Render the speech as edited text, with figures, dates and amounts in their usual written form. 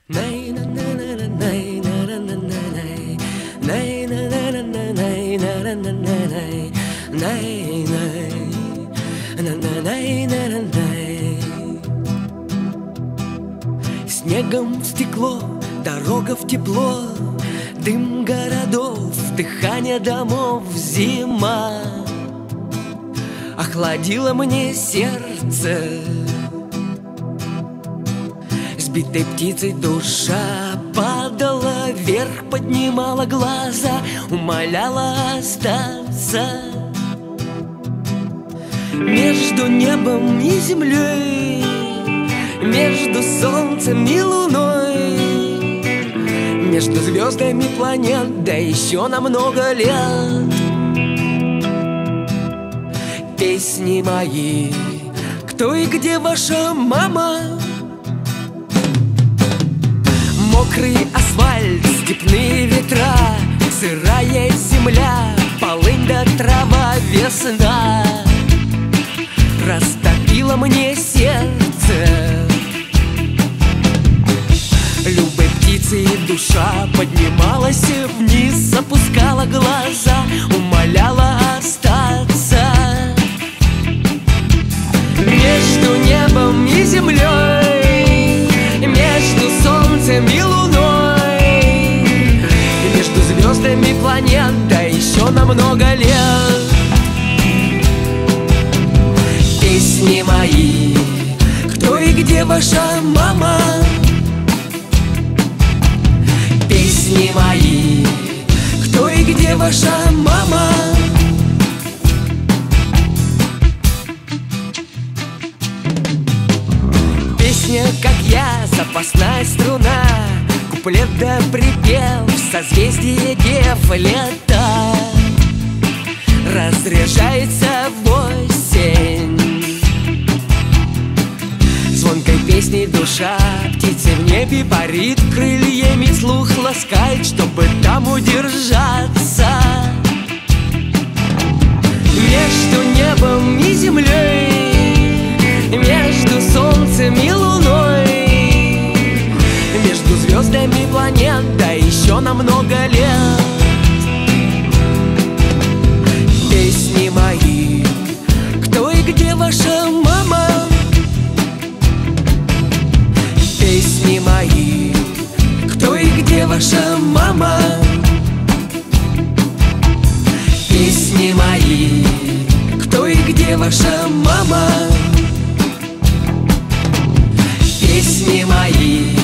Снегом в стекло, дорога в тепло, дым городов, дыхание домов, зима охладила мне сердце. Сбитой птицей душа падала вверх, поднимала глаза, умоляла остаться. Между небом и землей, между солнцем и луной, между звездами планет, да еще на много лет. Песни мои, кто и где ваша мама? Мокрый асфальт, степные ветра, сырая земля, полынь да трава, весна растопила мне сердце. Любой птицей душа поднималась вниз, опускала глаза, умоляла остаться. Между небом и землей, между солнцем и луной, между звездами планет, да еще на много лет. Песни мои, кто и где ваша мама? Песни мои, кто и где ваша мама? Песня, как я, запасная струна, куплет да припев, созвездие дев, лета разряжается в осень. Звонкой песней душа птицы в небе парит, крыльями слух ласкает, чтобы там удержаться. Между небом и землей, между солнцем и луной, между звездами планет, да еще на много лет. Песни мои, кто и где ваша мама? Песни мои, кто и где ваша мама? Песни мои, кто и где ваша мама? Песни мои,